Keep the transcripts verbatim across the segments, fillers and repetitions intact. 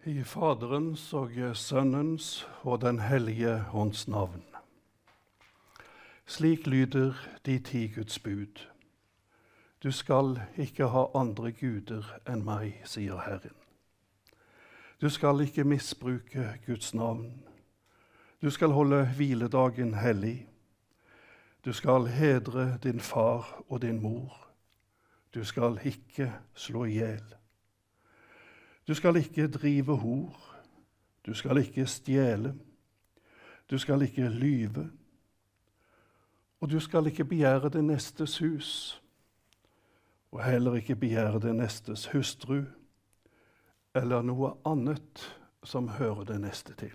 I Faderens og Sønnens og den hellige ånds navn. Slik lyder de ti Guds bud. Du skal ikke ha andre guder enn meg, sier Herren. Du skal ikke misbruke Guds navn. Du skal holde hviledagen hellig. Du skal hedre din far og din mor. Du skal ikke slå ihjel. Du skal ikke drive hor, du skal ikke stjele, du skal ikke lyve, og du skal ikke begjære det nestes hus, og heller ikke begjære det nestes hustru, eller noe annet som hører det neste til.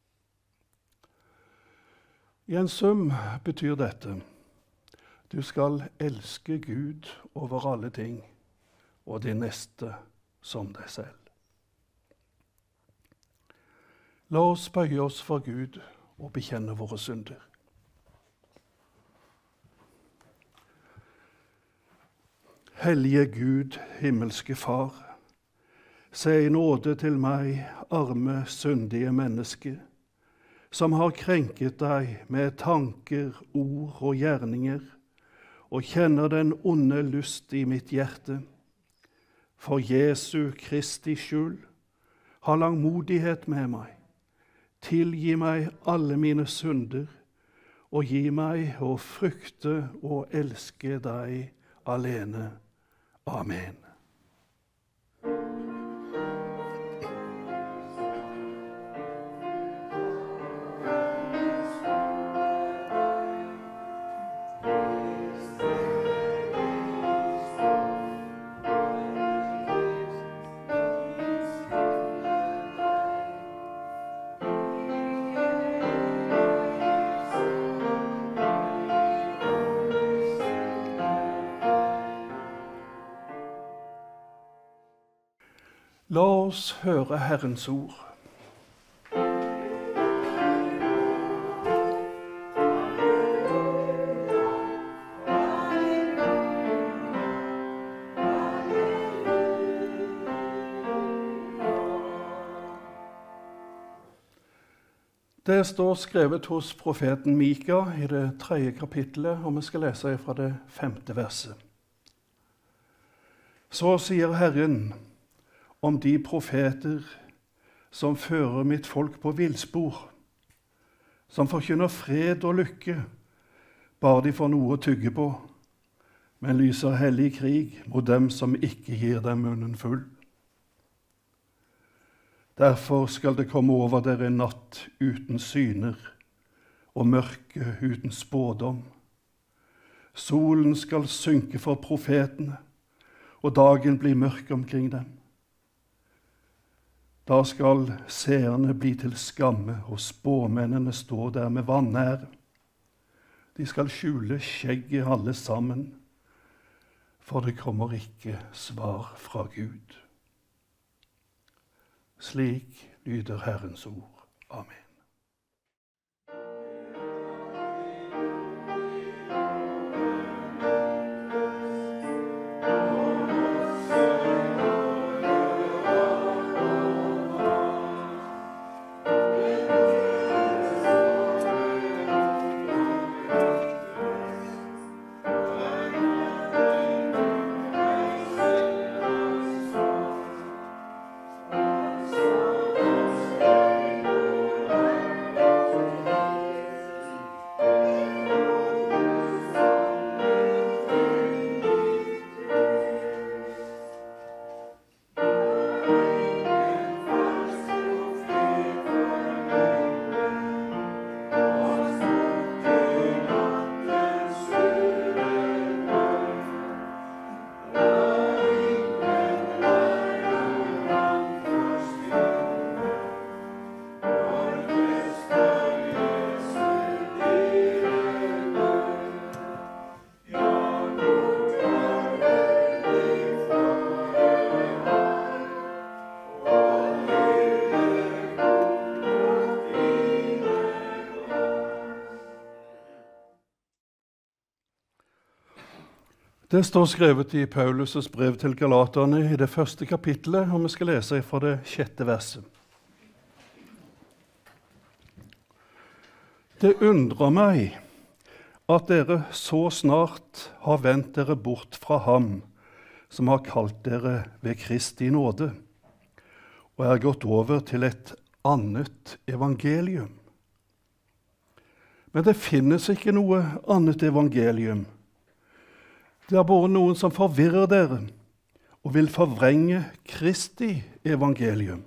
I en sum betyr dette, du skal elske Gud over alle ting, og det neste som deg selv. La oss bøye oss for Gud og bekjenne våre synder. Hellige Gud, himmelske Far, se i nåde til meg, arme, syndige menneske, som har krenket deg med tanker, ord og gjerninger, og kjenner den onde lyst i mitt hjerte. For Jesu Kristi skyld, ha langmodighet med meg. Tilgi meg alle mine synder, og gi meg å frykte og elske deg alene. Amen. La oss høre Herrens ord. Det står skrevet hos profeten Mika i det tredje kapittelet, og vi skal lese fra det femte verset. Så sier Herren om de profeter som fører mitt folk på villspor, som forkynner fred og lykke, bare de får noe å tygge på, men lyser hellig krig mot dem som ikke gir dem munnen full. Derfor skal det komme over dere en natt uten syner og mørke uten spådom. Solen skal synke for profetene, og dagen blir mørk omkring dem. Da skal seerne bli til skamme, og spåmennene stå der med vanære. De skal skjule skjegget alle sammen, for det kommer ikke svar fra Gud. Slik lyder Herrens ord. Amen. Det står skrevet i Paulus' brev til Galaterne i det første kapittelet, og vi skal lese fra det sjette verset. Det undrer meg at dere så snart har vendt dere bort fra ham som har kalt dere ved Kristi nåde, og er gått over til et annet evangelium. Men det finnes ikke noe annet evangelium. Det er bare noen som forvirrer dere og vil forvrenge Kristi evangelium.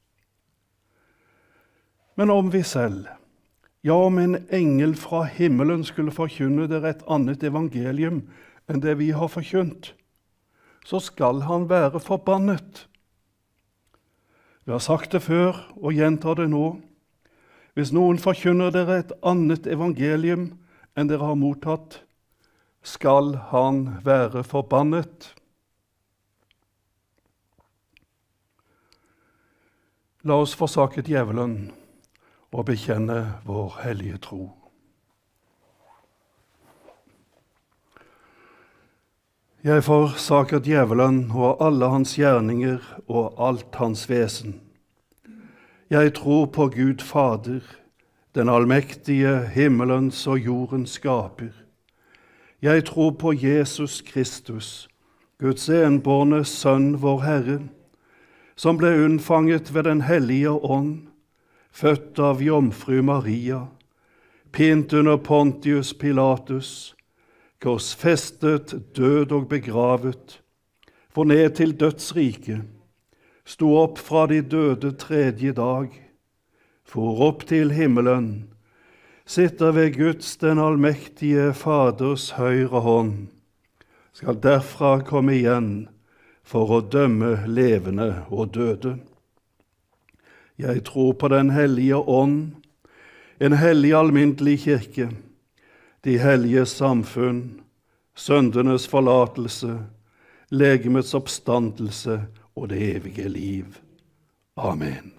Men om vi selv, ja, om en engel fra himmelen skulle forkynne dere et annet evangelium enn det vi har forkynt, så skal han være forbannet. Vi har sagt det før og gjentar det nå. Hvis noen forkynner dere et annet evangelium enn dere har mottatt, skal han være forbannet. La oss forsake djevelen og bekjenne vår hellige tro. Jeg forsaker djevelen og alle hans gjerninger og alt hans vesen. Jeg tror på Gud Fader, den allmektige himmelens og jordens skaper. Jeg tror på Jesus Kristus, Guds enbårne Sønn, vår Herre, som ble unnfanget ved den hellige ånd, født av jomfru Maria, pint under Pontius Pilatus, korsfestet, død og begravet, for ned til dødsriket, sto opp fra de døde tredje dag, for opp til himmelen, sitter ved Guds den allmektige Faders høyre hånd, skal derfra komme igjen for å dømme levende og døde. Jeg tror på den hellige ånd, en hellig alminnelig kirke, de hellige samfunn, syndenes forlatelse, legemets oppstandelse og det evige liv. Amen.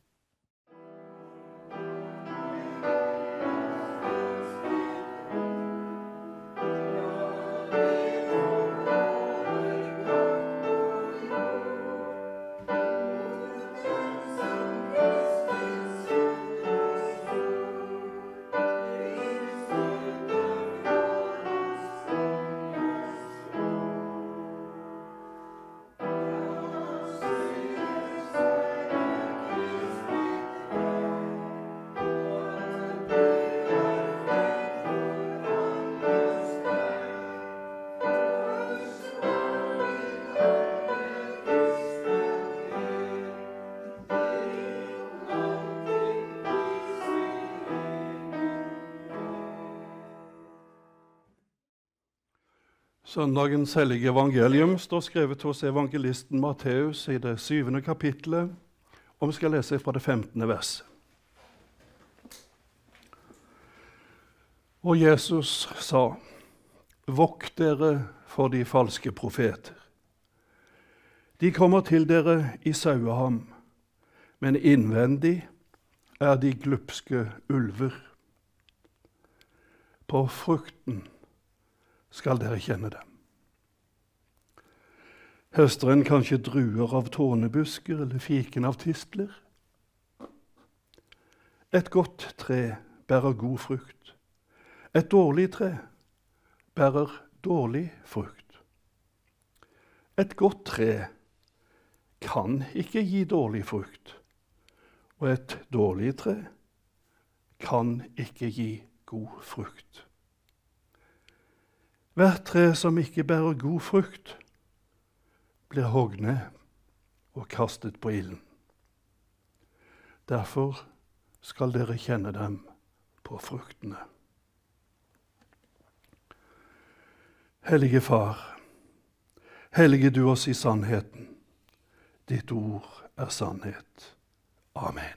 Søndagens hellige evangelium står skrevet hos evangelisten Matteus i det syvende kapittelet, og vi skal lese fra det femtende verset. Og Jesus sa, «Vokt dere for de falske profeter. De kommer til dere i saueham, men innvendig er de glupske ulver. På frukten skal dere kjenne dem. Høster en kanskje druer av tårnebusker eller fiken av tistler? Et godt tre bærer god frukt. Et dårlig tre bærer dårlig frukt. Et godt tre kan ikke gi dårlig frukt, og et dårlig tre kan ikke gi god frukt. Hvert tre som ikke bærer god frukt, blir hogd ned og kastet på ilden. Derfor skal dere kjenne dem på fruktene. Hellige Far, hellige du oss i sannheten. Ditt ord er sannhet. Amen.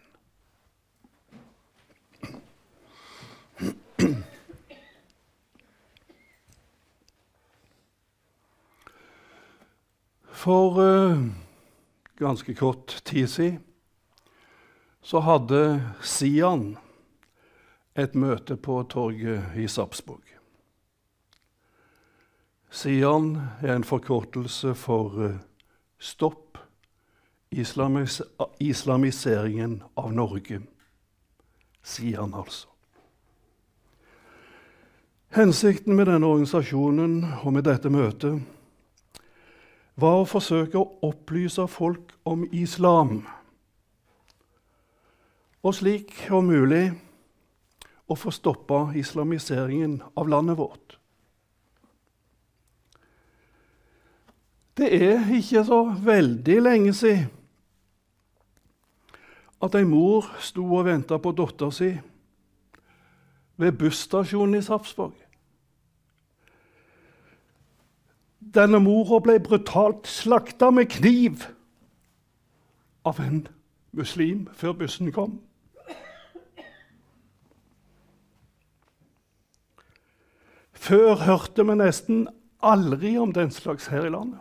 For uh, ganske kort tid siden så hadde Sian et møte på torget i Sarpsborg. Sian er en forkortelse for stopp islamis islamiseringen av Norge. Sian altså. Hensikten med denne organisasjonen og med dette møtet var å forsøke å opplyse folk om islam, og slik om mulig å få stoppet islamiseringen av landet vårt. Det er ikke så veldig lenge siden at en mor sto og ventet på datter si ved busstasjonen i Sarpsborg. Denne mora ble brutalt slaktet med kniv av en muslim før bussen kom. Før hørte vi nesten aldri om den slags her i landet.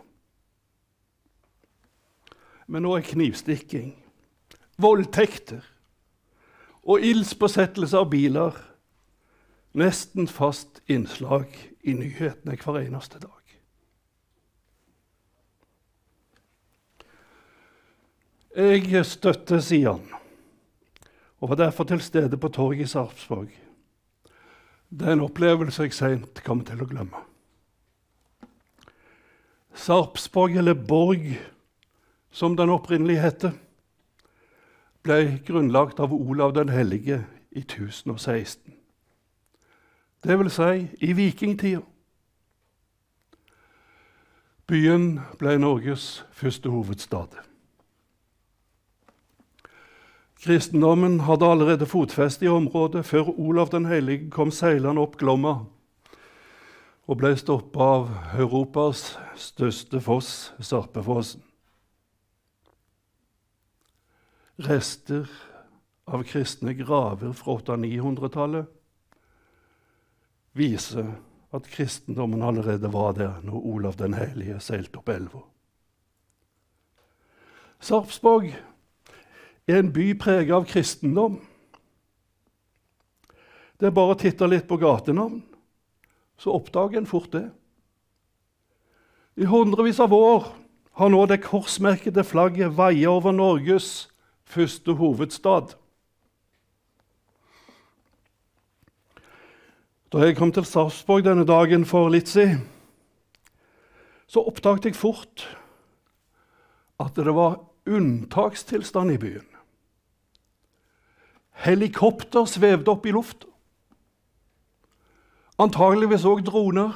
Men nå er knivstikking, voldtekter og ildspåsettelse av biler nesten fast innslag i nyhetene hver eneste dag. Jeg støtter Sian, og var derfor til stede på torget i Sarpsborg. Det er en opplevelse jeg sent kommer til å glemme. Sarpsborg, eller Borg, som den opprinnelig hette, ble grunnlagt av Olav den hellige i tusen og seksten. Det vil si i vikingtida. Byen ble Norges første hovedstad. Kristendommen hadde allerede fotfeste i området før Olav den hellige kom seilende opp Glomma og ble stoppet av Europas største foss, Sarpefossen. Rester av kristne graver fra åtte- og nihundretallet viser at kristendommen allerede var der når Olav den hellige seilte opp elva. Sarpsborg er en by preget av kristendom. Det er bare å titte litt på gatenavn, så oppdager en fort det. I hundrevis av år har nå det korsmerkede flagget veiet over Norges første hovedstad. Da jeg kom til Sarpsborg denne dagen for litt siden, så oppdaget jeg fort at det var unntakstilstand i byen. Helikopter svevde opp i lufta. Antageligvis også droner.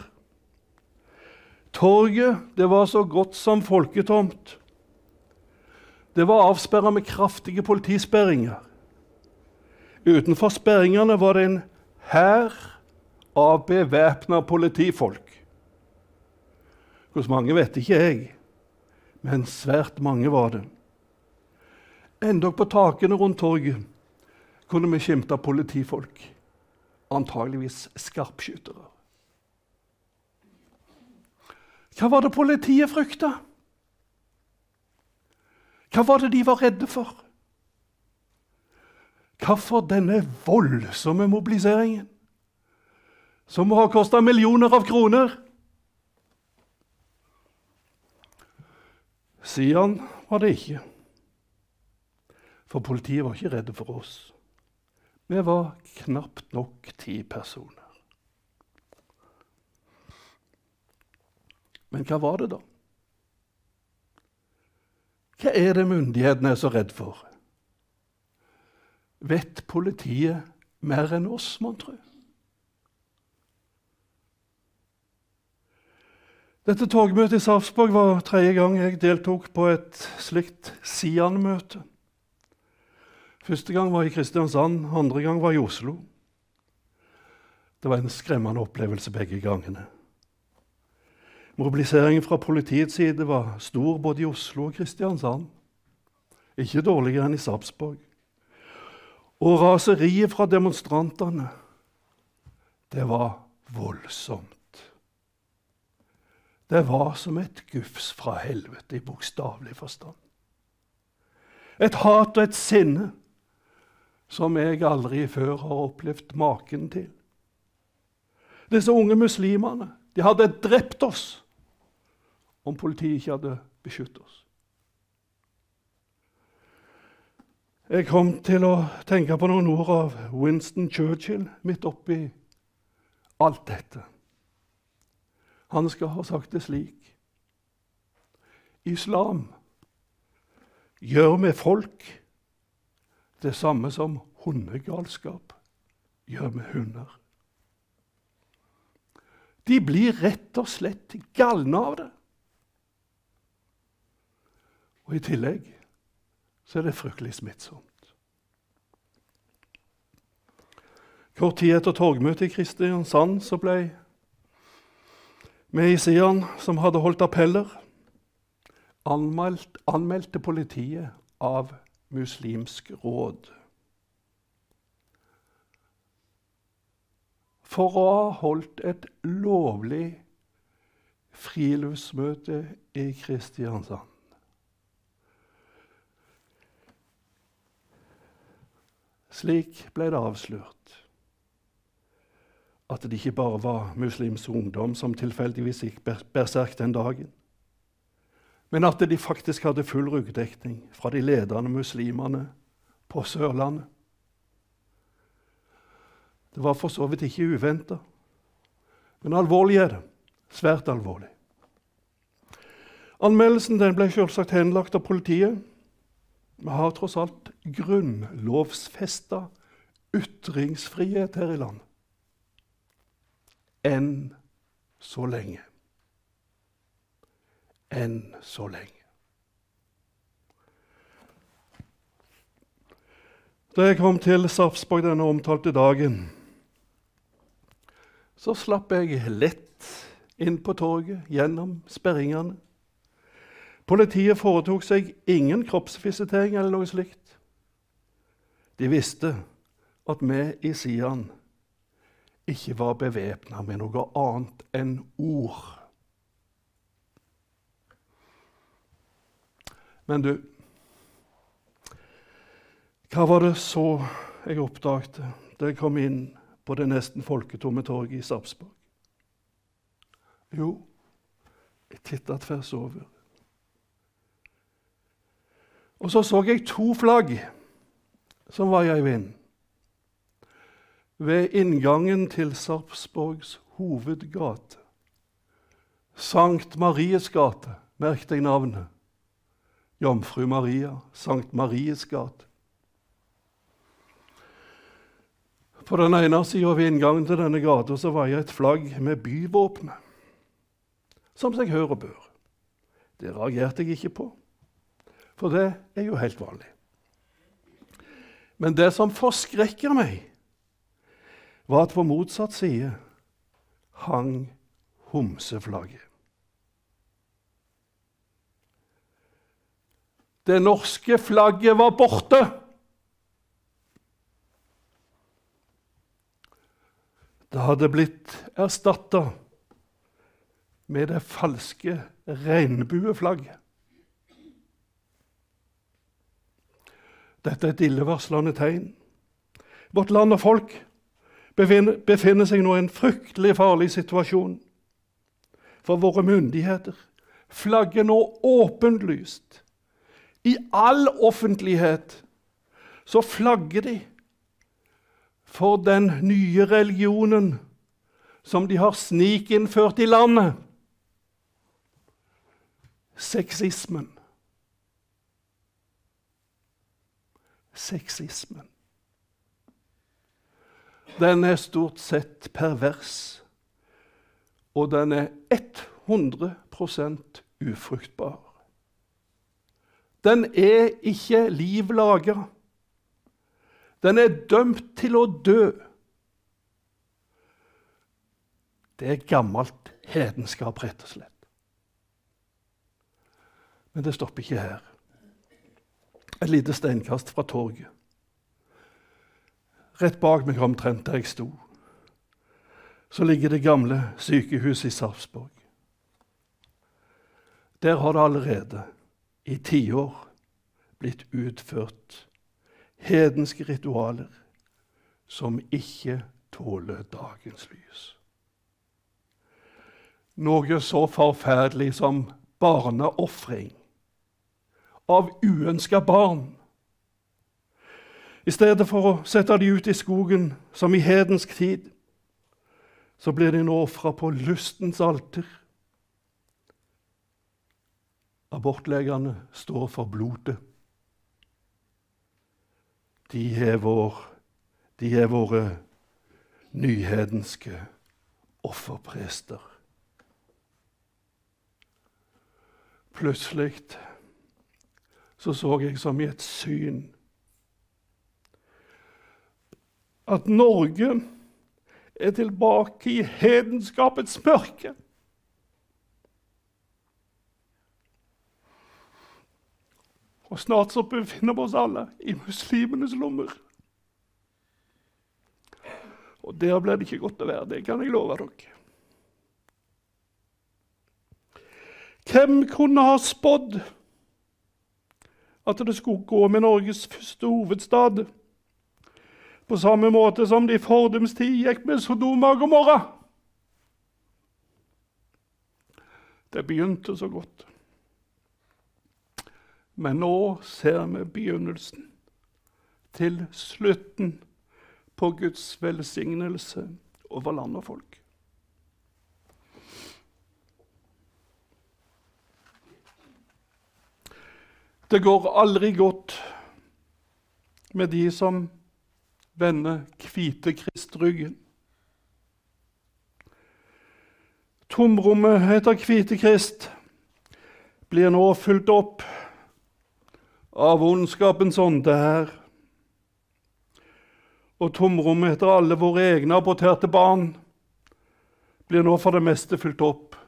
Torget, det var så godt som folketomt. Det var avsperret med kraftige politisperringer. Utenfor sperringene var det en hær av bevæpnede politifolk. Hvor mange vet ikke jeg, men svært mange var det. Endog på takene rundt torget kunne vi skimte politifolk, antageligvis skarpskyttere. Hva var det politiet frykta? Hva var det de var redde for? Hvorfor denne voldsomme mobiliseringen, som har kostet millioner av kroner? Sian var det ikke, for politiet var ikke redde for oss. Vi var knapt nok ti personer. Men hva var det da? Hva er det myndighetene er så redd for? Vet politiet mer enn oss, mon tro? Dette togmøtet i Sarpsborg var tredje gang jeg deltok på et slikt Sian-møte. Første gang var i Kristiansand, andre gang var i Oslo. Det var en skremmende opplevelse begge gangene. Mobiliseringen fra politiets side var stor både i Oslo og Kristiansand. Ikke dårligere enn i Sarpsborg. Og raseriet fra demonstrantene, det var voldsomt. Det var som et gufs fra helvete i bokstavelig forstand. Et hat og et sinne som jeg aldri før har opplevd maken til. Disse unge muslimene, De hadde drept oss om politiet ikke hadde beskyttet oss. Jeg kom til å tenke på noen ord av Winston Churchill midt oppi alt dette. Han skal ha sagt det slik: Islam gjør med folk det samme som hundegalskap gjør med hunder. De blir rett og slett galne av det. Og i tillegg så er det fryktelig smittsomt. Kort tid etter torgmøtet i Kristiansand så ble vi i Sian, som hadde holdt appeller, anmeldt, anmeldte politiet av Muslimsk råd for å ha holdt et lovlig friluftsmøte i Kristiansand. Slik ble det avslørt at det ikke bare var muslimsk ungdom som tilfeldigvis gikk berserk den dagen, men at de faktisk hadde full ryggdekning fra de ledende muslimene på Sørlandet. Det var for så vidt ikke uventet, men alvorlig er det. Svært alvorlig. Anmeldelsen den ble selvsagt henlagt av politiet. Vi har tross alt grunnlovsfestet ytringsfrihet her i landet. Enn så lenge. Enn så lenge. Da jeg kom til Sarpsborg denne omtalte dagen, så slapp jeg lett inn på torget gjennom sperringene. Politiet foretok seg ingen kroppsvisitering eller noe slikt. De visste at vi i Sian ikke var bevæpnet med noe annet enn ord. Men du, hva var det så jeg oppdaget da jeg kom inn på det nesten folketomme torget i Sarpsborg? Jo, jeg tittet tvers over. Og så så jeg to flagg som var i vinden. Ved inngangen til Sarpsborgs hovedgate, Sankt Maries gate, merk deg navnet, Jomfru Maria, Sankt Maries gate. På den ene siden ved inngangen til denne gata så var jeg et flagg med byvåpenet, som seg hør og bør. Det reagerte jeg ikke på, for det er jo helt vanlig. Men det som forskrekker meg, var at på motsatt side hang homseflagget. Det norske flagget var borte. Det hadde blitt erstattet med det falske regnbueflagget. Dette er et illevarslende tegn. Vårt land og folk befinner seg nå i en fryktelig farlig situasjon. For våre myndigheter flagger nå åpenlyst. I all offentlighet så flagger de for den nye religionen som de har snikinnført i landet. Sexismen. Sexismen. Den er stort sett pervers, og den er hundre prosent ufruktbar. Den er ikke liv laget. Den er dømt til å dø. Det er gammelt hedenskap, rett og slett. Men det stopper ikke her. Et lite steinkast fra torget. Rett bak meg omtrent der jeg sto, så ligger det gamle sykehuset i Sarpsborg. Der har det allerede i tiår blitt utført hedenske ritualer som ikke tåler dagens lys. noe så forferdelig som barneoffring av uønsket barn. I stedet for å sette de ut i skogen som i hedensk tid, så blir de nå offret på lystens alter. Abortlegene står for blodet. De er, vår, de er våre nyhedenske offerprester. Plutselig så så jeg som i et syn at Norge er tilbake i hedenskapets mørke. Og snart så befinner vi oss alle i muslimenes lommer. Og der blir det ikke godt å være, det kan jeg love dere. Hvem kunne ha spådd at det skulle gå med Norges første hovedstad, på samme måte som det i fordums tid gikk med Sodoma og Gomorra? Det begynte så godt. Men nå ser vi begynnelsen til slutten på Guds velsignelse over land og folk. Det går aldri godt med de som vender Kvitekrist ryggen. Tomrommet etter Kvitekrist blir nå fylt opp av ondskapens ånde her. Og tomrommet etter alle våre egne aborterte barn blir nå for det meste fylt opp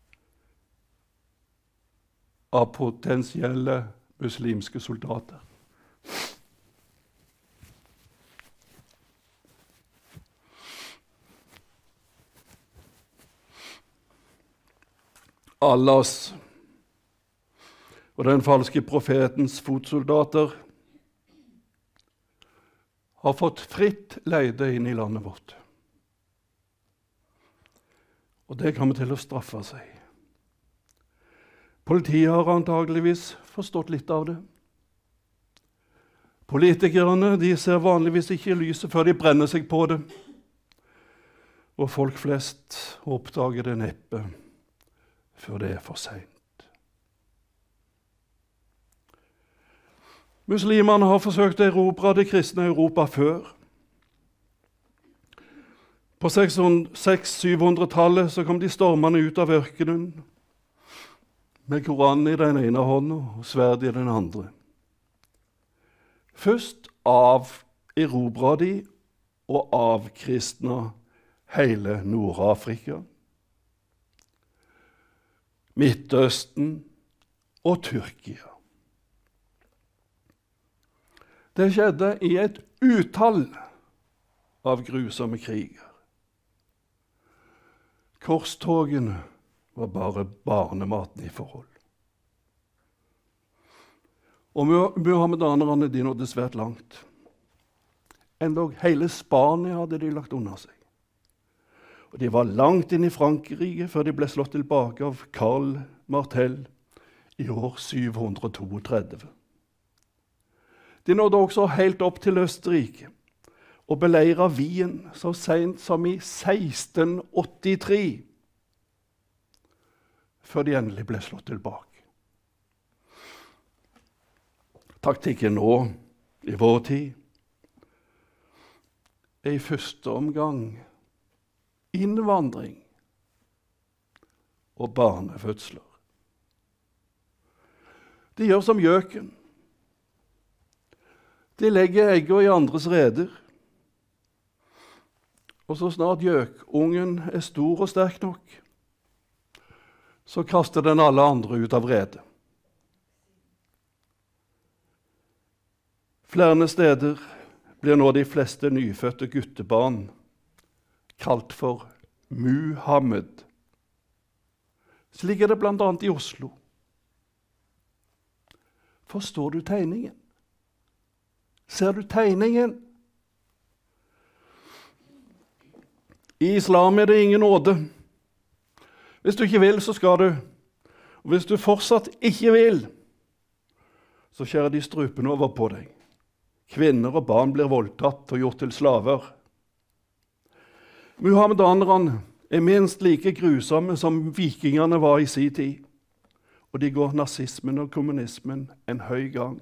av potensielle muslimske soldater. Allahs og den falske profetens fotsoldater har fått fritt leide inn i landet vårt. Og det kommer til å straffe seg. Politiet har antageligvis forstått litt av det. Politikerne de ser vanligvis ikke lyset før de brenner seg på det. Og folk flest oppdager det neppe før det er for sent. Muslimerne har forsøkt å erobre det kristne Europa før. På seks til syv hundre-tallet så kom de stormende ut av ørkenen med Koranen i den ene hånden og sverd i den andre. Først averobra de og avkristna hele Nord-Afrika, Midtøsten og Tyrkia. Det skjedde i et utall av grusomme kriger. Korstogene var bare barnematen i forhold. Og muhammedanerne de nådde svært langt. Endog hele Spania hadde de lagt under seg. Og de var langt inn i Frankrike før de ble slått tilbake av Karl Martel i år syv hundre trettito. De nådde også helt opp til Østerrike og beleiret Wien så sent som i seksten åttitre, før de endelig ble slått tilbake. Taktikken nå, i vår tid, er i første omgang innvandring og barnefødsler. De gjør som gjøken. De legger egger i andres reder. Og så snart gjøkungen er stor og sterk nok, så kaster den alle andre ut av redet. Flere steder blir nå de fleste nyfødte guttebarn kalt for Muhammed. Slik er det blant annet i Oslo. Forstår du tegningen? Ser du tegningen? I islam er det ingen nåde. Hvis du ikke vil, så skal du. Og hvis du fortsatt ikke vil, så skjærer de strupen over på deg. Kvinner og barn blir voldtatt og gjort til slaver. Muhammedanerne er minst like grusomme som vikingene var i sin tid. Og de går nazismen og kommunismen en høy gang.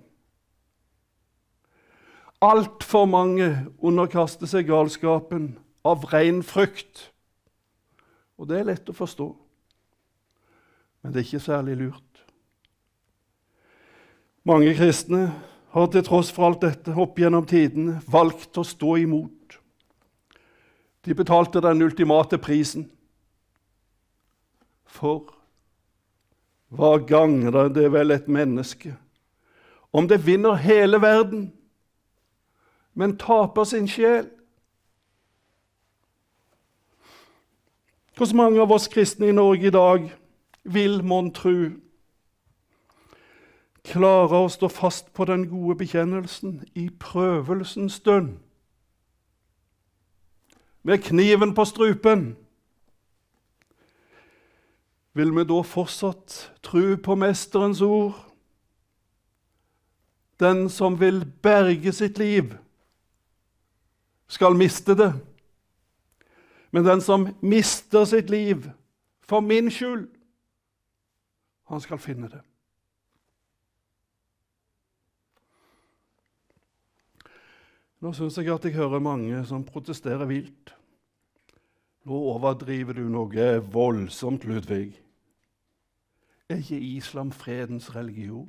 Alt for mange underkaster seg galskapen av ren frykt. Og det er lett å forstå. Men det er ikke særlig lurt. Mange kristne har til tross for alt dette opp gjennom tidene valgt å stå imot. De betalte den ultimate prisen. For hva gagner det vel et menneske om det vinner hele verden, men taper sin sjel? Hvordan mange av oss kristne i Norge i dag vil mon tru klare å stå fast på den gode bekjennelsen i prøvelsens stund, med kniven på strupen? Vil vi da fortsatt tro på mesterens ord? Den som vil berge sitt liv, skal miste det. Men den som mister sitt liv for min skyld, han skal finne det. Nå synes jeg at jeg hører mange som protesterer vilt. Nå overdriver du noe voldsomt, Ludvig. Er ikke islam fredens religion?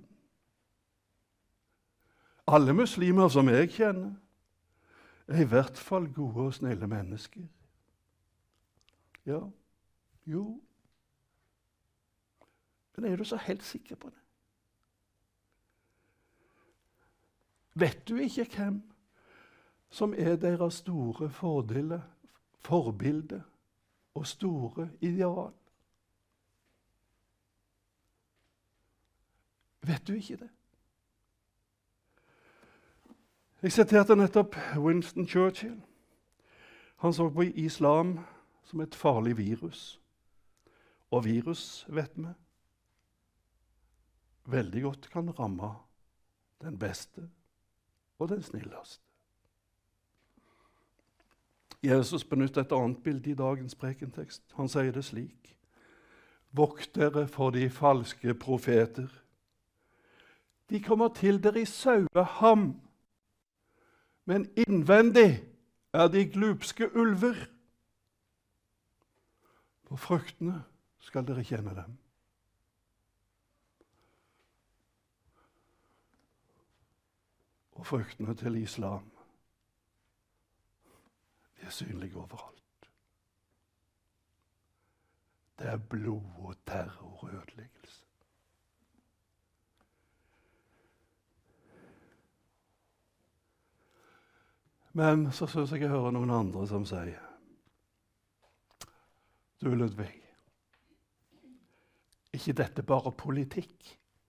Alle muslimer som jeg kjenner, er i hvert fall gode og snille mennesker. Ja, jo. Men er du så helt sikker på det? Vet du ikke hvem som er deres store fordeler, forbilde og store ideal? Vet du ikke det? Jeg siterte nettopp Winston Churchill. Han så på islam som et farlig virus. Og virus, vet vi, veldig godt kan ramme den beste og den snilleste. Jesus benytter et annet bilde i dagens prekentekst. Han sier det slik: Vokt dere for de falske profeter. De kommer til dere i saueham, men innvendig er de glupske ulver. På fruktene skal dere kjenne dem. Og fruktene til islam, de er synlige overalt. Det er blod og terror og ødeleggelse. Men så synes jeg jeg hører noen andre som sier: Du, Ludvig, ikke dette bare politikk?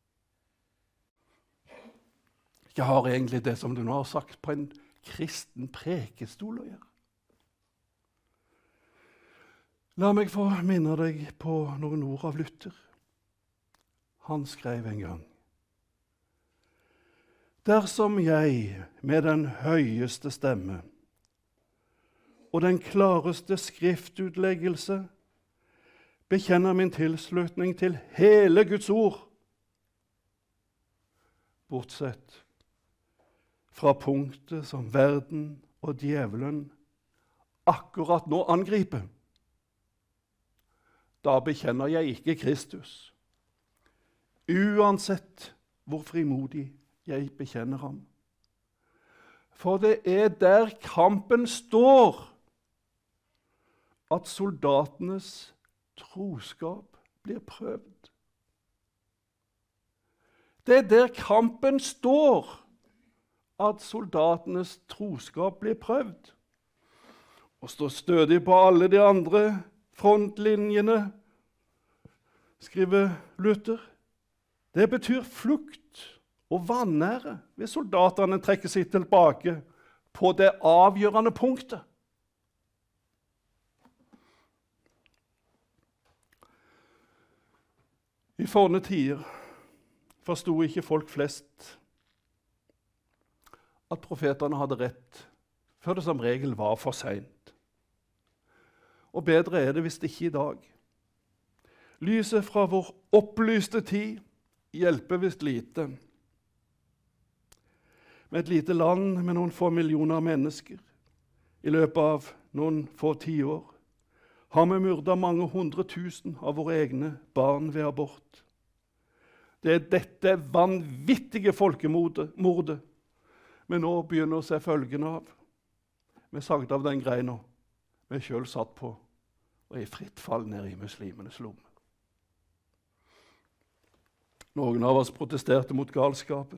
Ikke har egentlig det som du nå har sagt på en kristen prekestol å gjøre? La meg få minne deg på noen ord av Luther. Han skrev en gang: Dersom jeg med den høyeste stemme og den klareste skriftutleggelse bekjenner min tilslutning til hele Guds ord, bortsett fra punktet som verden og djevelen akkurat nå angriper, da bekjenner jeg ikke Kristus, uansett hvor frimodig jeg bekjenner ham. For det er der kampen står, at soldatenes troskap blir prøvd. Det er der kampen står, at soldatenes troskap blir prøvd. Å stå stødig på alle de andre frontlinjene, skriver Luther, det betyr flukt og vanære hvis soldatene trekker seg tilbake på det avgjørende punktet. I forne tider forsto ikke folk flest at profetene hadde rett, før det som regel var for sent. Og bedre er det hvis det ikke i dag. Lyset fra vår opplyste tid hjelper visst lite. Med et lite land med noen få millioner mennesker, i løpet av noen få tiår, har vi myrdet mange hundre tusen av våre egne barn ved abort. Det er dette vanvittige folkemordet vi nå begynner å se følgene av. Vi sagde av den greina vi selv satt på, og i fritt fall ned i muslimenes lomme. Noen av oss protesterte mot galskapen,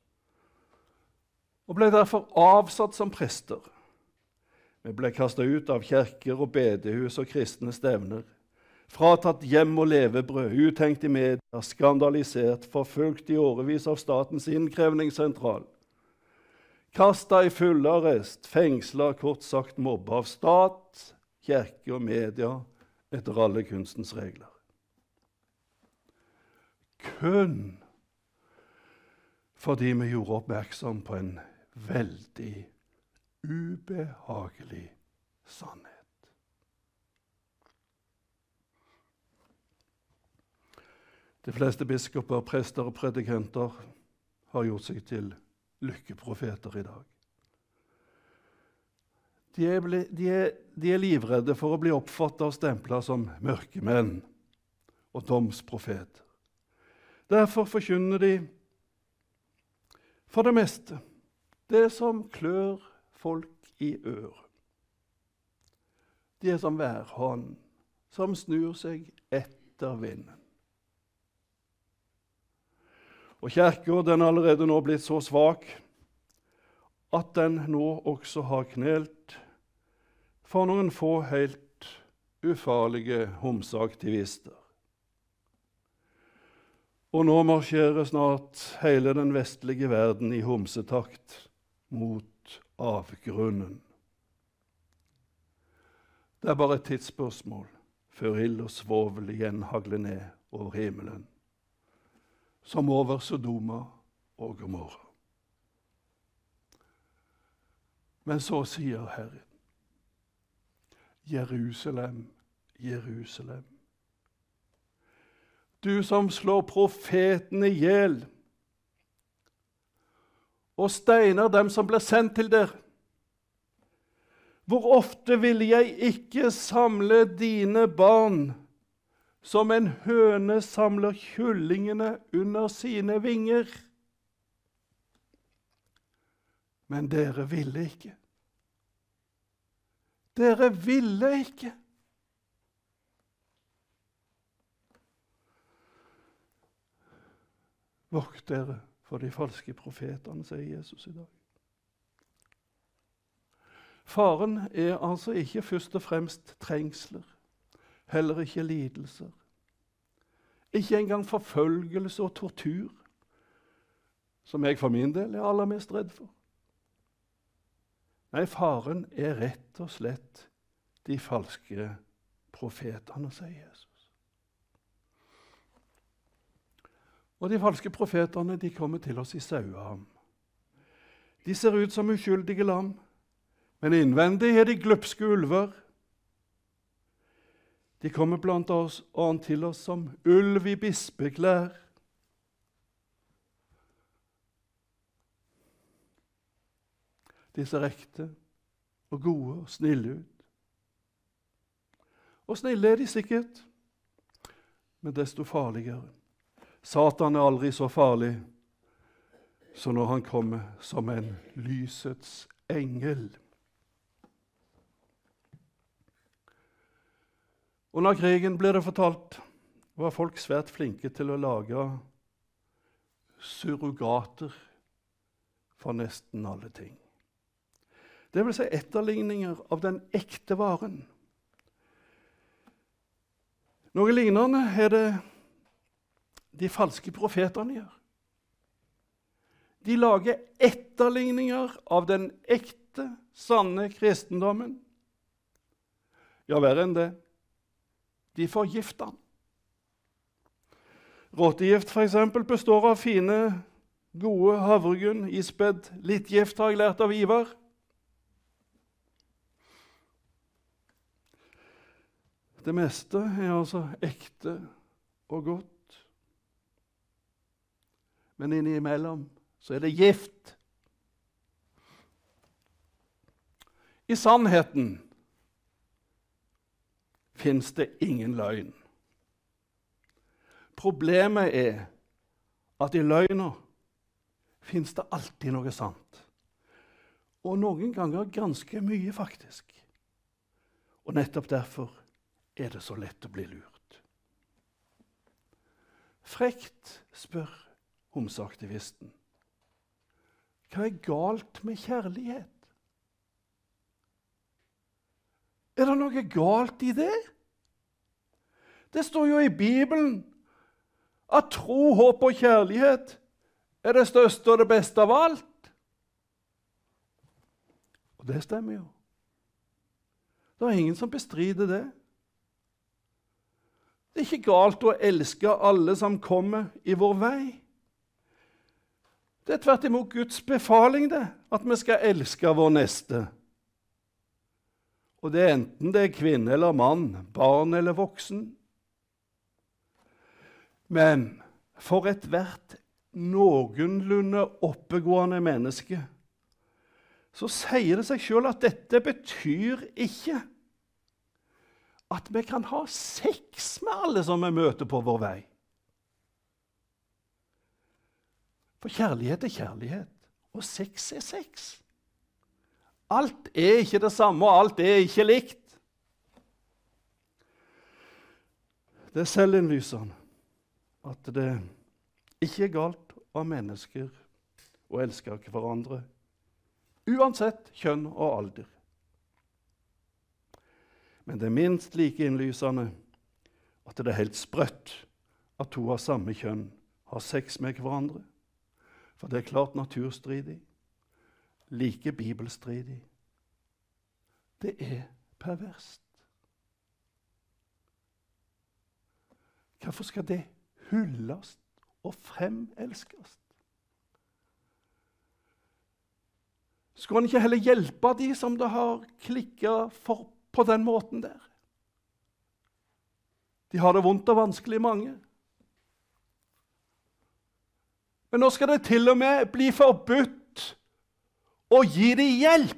og ble derfor avsatt som prester. Vi ble kastet ut av kjerker og bedehus og kristne stevner, fratatt hjem og levebrød, uthengt i media, skandalisert, forfulgt i årevis av statens innkrevningssentral, kastet i full arrest, fengslet, kort sagt mobba av stat, kjerke og media etter alle kunstens regler. Kun fordi vi gjorde oppmerksom på en veldig ubehagelig sannhet. De fleste biskoper, prester og predikanter har gjort seg til lykkeprofeter i dag. De er, ble, de, er, de er livredde for å bli oppfattet og stemplet som mørkemenn og domsprofeter. Derfor forkynner de for det meste det som klør folk i ør. De er som værhånd som snur seg etter vinden. Og kirken den er allerede nå blitt så svak at den nå også har knelt for noen få helt ufarlige homseaktivister. Og nå marsjerer snart hele den vestlige verden i homsetakt mot avgrunnen. Det er bare et tidsspørsmål før ild og svovel igjen hagler ned over himmelen, som over Sodoma og Gomorra. Men så sier Herren, Jerusalem, Jerusalem, du som slår profeten i hjel og steiner dem som ble sendt til dere. Hvor ofte ville jeg ikke samle dine barn som en høne samler kyllingene under sine vinger? Men dere ville ikke. Dere ville ikke. Vokt dere for de falske profetene, sier Jesus i dag. Faren er altså ikke først og fremst trengsler, heller ikke lidelser. Ikke engang forfølgelse og tortur, som jeg for min del er aller mest redd for. Nei, faren er rett og slett de falske profetene, sier Jesus. Og de falske profetene de kommer til oss i saueham. De ser ut som uskyldige lam, men innvendig er de glupske ulver. De kommer blant oss og til oss som ulv i bispeklær. De ser ekte og gode og snille ut. Og snille er de sikkert, men desto farligere. Satan er aldri så farlig som når han kommer som en lysets engel. Under krigen ble det fortalt, var folk svært flinke til å lage surrogater for nesten alle ting. Det vil si etterligninger av den ekte varen. Noe lignende er det de falske profetene gjør. De lager etterligninger av den ekte, sanne kristendommen. Ja, verre enn det. De forgifter den. Råtegift for eksempel består av fine, gode havregryn, ispedd. Litt gift har jeg lært av Ivar. Det meste er altså ekte og godt. Men innimellom så er det gift. I sannheten finnes det ingen løgn. Problemet er at i løgna finnes det alltid noe sant. Og noen ganger ganske mye, faktisk. Og nettopp derfor er det så lett å bli lurt. Frekt, spør homseaktivisten. Hva er galt med kjærlighet? Er det noe galt i det? Det står jo i Bibelen at tro, håp og kjærlighet er det største og det beste av alt. Og det stemmer jo. Det er ingen som bestrider det. Det er ikke galt å elske alle som kommer i vår vei. Det er tvert imot Guds befaling det, at vi skal elske vår neste. Og det er enten det er kvinne eller mann, barn eller voksen. Men for ethvert noenlunde oppegående menneske så sier det seg selv at dette betyr ikke at vi kan ha sex med alle som vi møter på vår vei. For kjærlighet er kjærlighet, og sex er sex. Alt er ikke det samme, og alt er ikke likt. Det er selvinnlysende at det ikke er galt av mennesker å elske hverandre, uansett kjønn og alder. Men det er minst like innlysende at det er helt sprøtt at to av samme kjønn har sex med hverandre. For det er klart naturstridig, like bibelstridig. Det er perverst. Hvorfor skal det hylles og fremelskes? Skulle han ikke heller hjelpe de som det har klikket for på den måten der? De har det vondt og vanskelig, mange. Men nå skal det til og med bli forbudt å gi dem hjelp.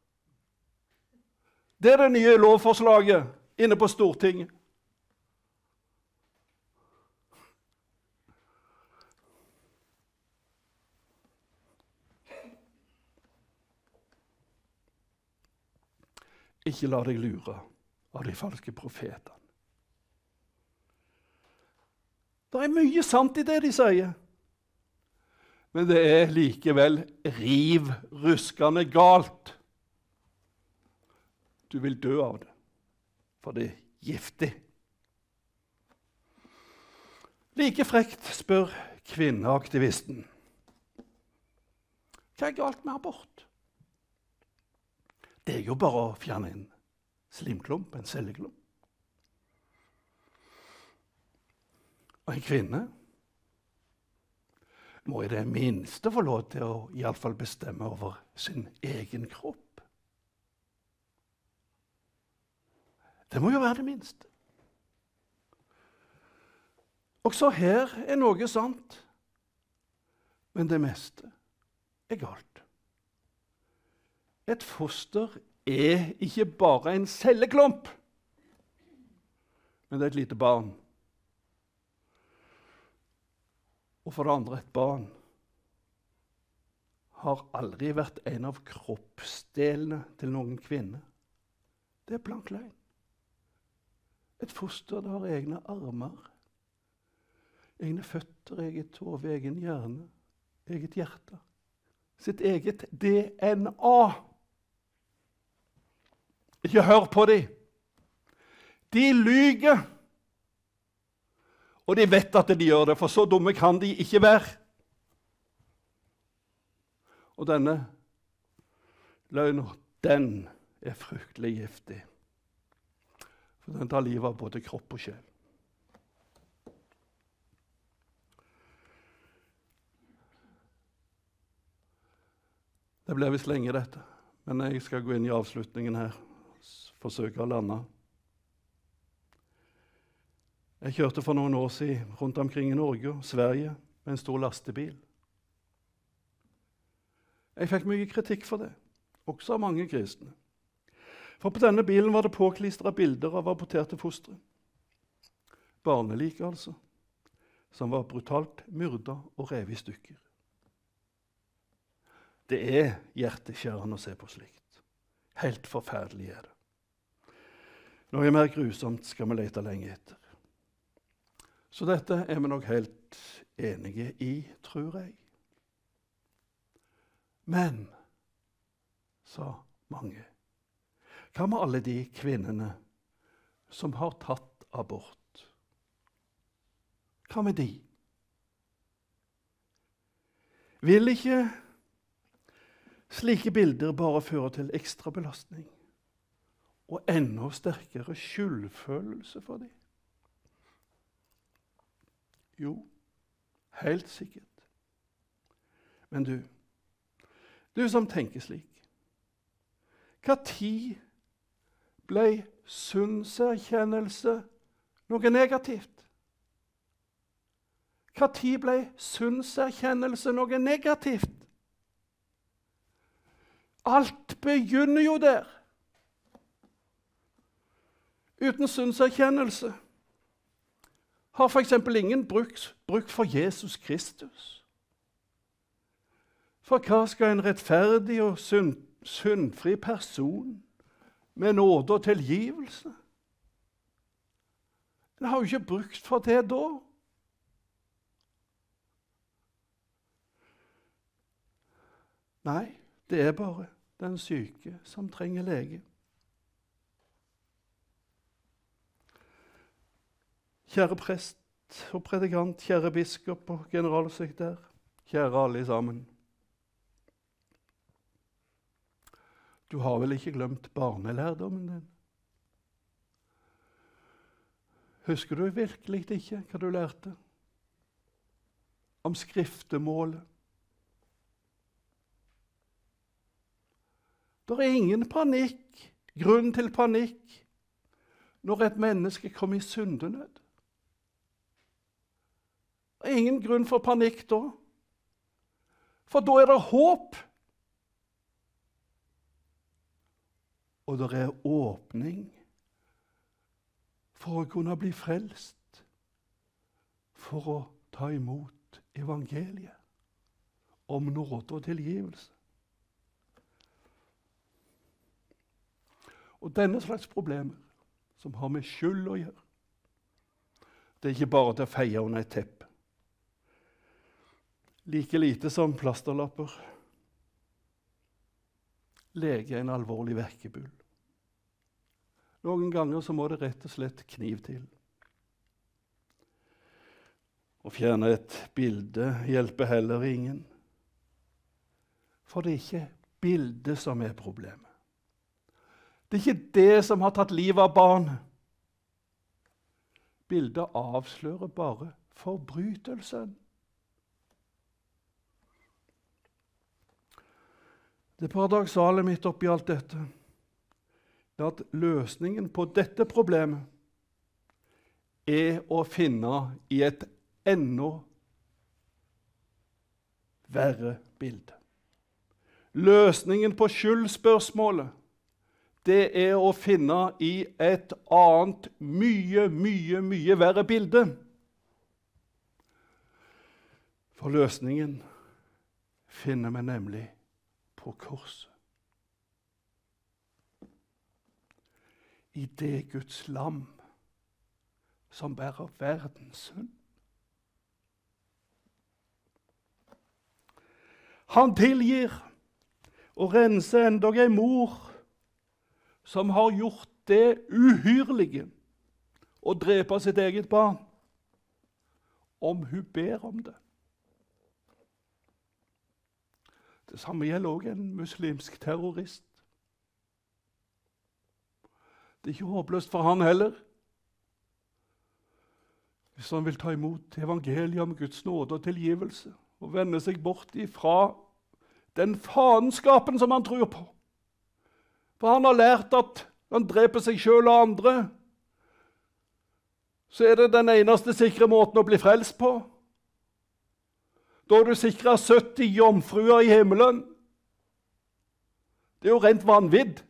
Det er det nye lovforslaget inne på Stortinget. Ikke la deg lure av de falske profetene. Det er mye sant i det de sier, men det er likevel riv ruskende galt. Du vil dø av det, for det er giftig. Like frekt spør kvinneaktivisten. Hva er galt med abort? Det er jo bare å fjerne en slimklump, en celleklump. Og en kvinne må i det minste få lov til å i alle fall bestemme over sin egen kropp. Det må jo være det minste. Også her er noe sant, men det meste er galt. Et foster er ikke bare en celleklump, men det er et lite barn. Og for det andre, et barn har aldri vært en av kroppsdelene til noen kvinne. Det er blank løgn. Et foster det har egne armer, egne føtter, eget hode, egen hjerne, eget hjerte, sitt eget D N A. Ikke hør på dem. De lyger. Og de vet at de gjør det, for så dumme kan de ikke være. Og denne løgnen, den er fryktelig giftig. For den tar livet av både kropp og sjel. Det blir visst lenge dette, men jeg skal gå inn i avslutningen her, forsøke å lande. Jeg kjørte for noen år siden rundt omkring i Norge og Sverige med en stor lastebil. Jeg fikk mye kritikk for det, også av mange kristne. For på denne bilen var det påklistret bilder av aborterte fostre. Barnelike altså, som var brutalt myrdet og revet i stykker. Det er hjerteskjærende å se på slikt. Helt forferdelig er det. Noe mer grusomt skal vi lete lenge etter. Så dette er vi nok helt enige i, tror jeg. Men, sa mange, hva med alle de kvinnene som har tatt abort? Hva med de? Vil ikke slike bilder bare føre til ekstra belastning og enda sterkere skyldfølelse for dem? Jo, helt sikkert. Men du, du som tenker slik, hva tid ble syndserkjennelse noe negativt? Hva tid ble syndserkjennelse noe negativt? Alt begynner jo der. Uten syndserkjennelse har for eksempel ingen bruk, bruk for Jesus Kristus. For hva skal en rettferdig og synd, syndfri person med nåde og tilgivelse? En har jo ikke brukt for det da. Nei, det er bare den syke som trenger lege. Kjære prest og predikant, kjære biskop og generalsekretær, kjære alle sammen. Du har vel ikke glemt barnelærdommen din? Husker du virkelig ikke hva du lærte? Om skriftemålet. Det er ingen panikk, grunn til panikk, når et menneske kommer i syndenød. Det er ingen grunn for panikk da. For da er det håp. Og det er åpning for å kunne bli frelst, for å ta imot evangeliet om nåde og tilgivelse. Og denne slags problemer, som har med skyld å gjøre, det er ikke bare til å feie under et teppe. Like lite som plasterlapper. Lege en alvorlig verkebyll. Noen ganger så må det rett og slett kniv til. Å fjerne et bilde hjelper heller ingen. For det er ikke bildet som er problemet. Det er ikke det som har tatt livet av barnet. Bildet avslører bare forbrytelsen. Det paradoksale midt oppi alt dette er at løsningen på dette problemet er å finne i et enda verre bilde. Løsningen på skyldspørsmålet, det er å finne i et annet, mye, mye, mye verre bilde. For løsningen finner vi nemlig på korset. I det Guds lam som bærer verdens synd. Han tilgir og renser endog en mor som har gjort det uhyrlige å drepe sitt eget barn, om hun ber om det. Det samme gjelder også en muslimsk terrorist. Det er ikke håpløst for han heller. Hvis han vil ta imot evangeliet om Guds nåde og tilgivelse, og vende seg bort ifra den faenskapen som han tror på. For han har lært at han dreper seg selv og andre. Så er det den eneste sikre måten å bli frelst på. Da er du sikret sytti jomfruer i himmelen. Det er jo rent vanvidd.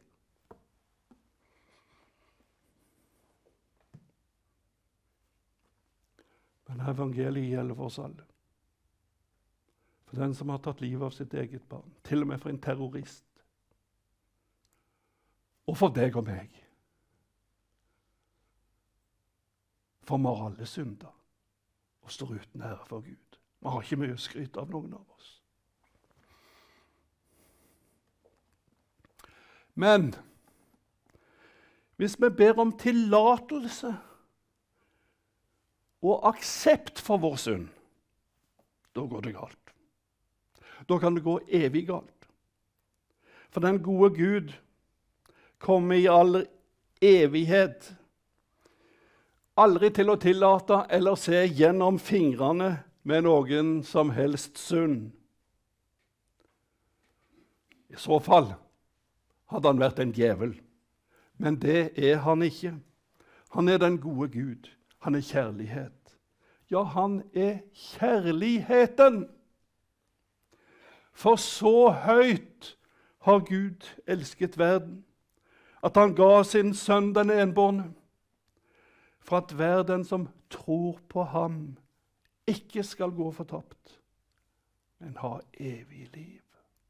Men evangeliet gjelder for oss alle. For den som har tatt livet av sitt eget barn, til og med for en terrorist. Og for deg og meg. For vi har alle synder og står uten ære for Gud. Vi har ikke mye å skryte av noen av oss. Men hvis vi ber om tillatelse og aksept for vår synd, da går det galt. Da kan det gå evig galt. For den gode Gud kommer i all evighet aldri til å tillate eller se gjennom fingrene med noen som helst synd. I så fall hadde han vært en djevel. Men det er han ikke. Han er den gode Gud. Han er kjærlighet. Ja, han er kjærligheten. For så høyt har Gud elsket verden, at han ga sin sønn den enbårne, for at hver den som tror på ham, ikke skal gå fortapt, men ha evig liv.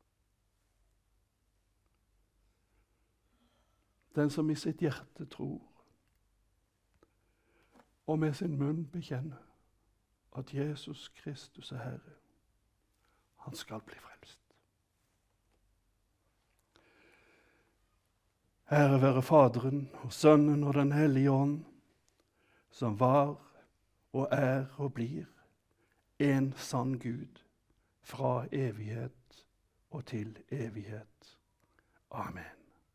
Den som i sitt hjerte tror, og med sin munn bekjenner at Jesus Kristus er Herre, han skal bli frelst. Ære være Faderen og Sønnen og den hellige ånd, som var og er og blir en sann Gud fra evighet og til evighet. Amen.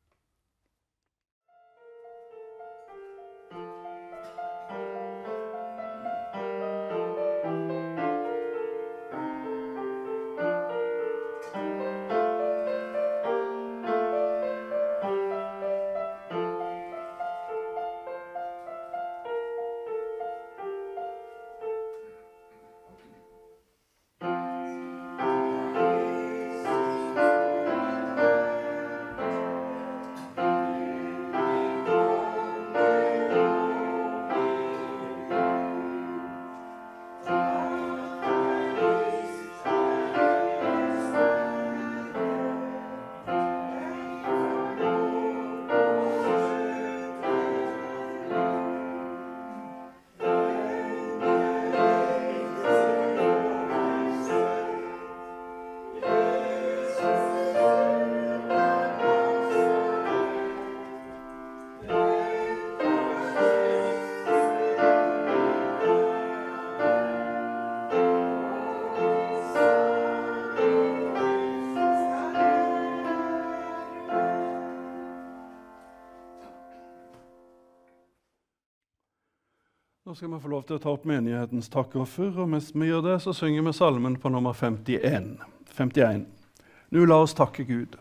Nå skal vi få lov til å ta opp menighetens takkoffer, og mens vi gjør det, så synger vi salmen på nummer femtien. femtien. Nå la oss takke Gud.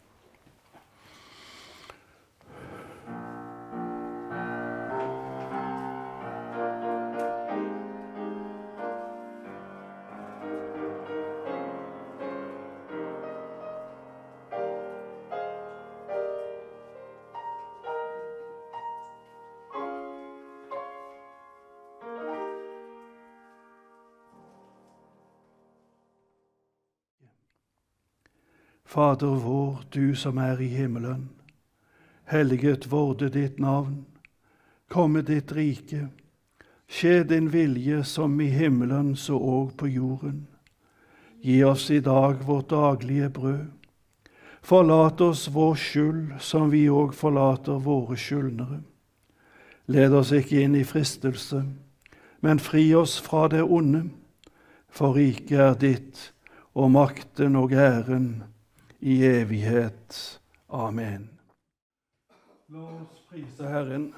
Fader vår, du som er i himmelen, helliget vorde ditt navn, komme ditt rike, skje din vilje som i himmelen så og på jorden. Gi oss i dag vårt daglige brød. Forlat oss vår skyld, som vi og forlater våre skyldnere. Led oss ikke inn i fristelse, men fri oss fra det onde, for riket er ditt, og makten og æren, i evighet. Amen. La oss prise Herren.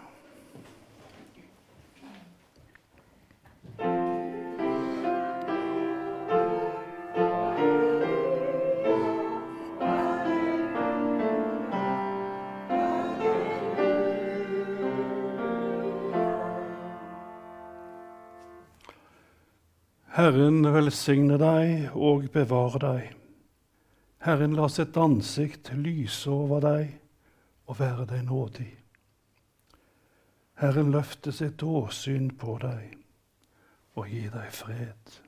Herren velsigne deg og bevare deg. Herren la sitt ansikt lyse over deg og være deg nådig. Herren løfte sitt åsyn på deg og gi deg fred.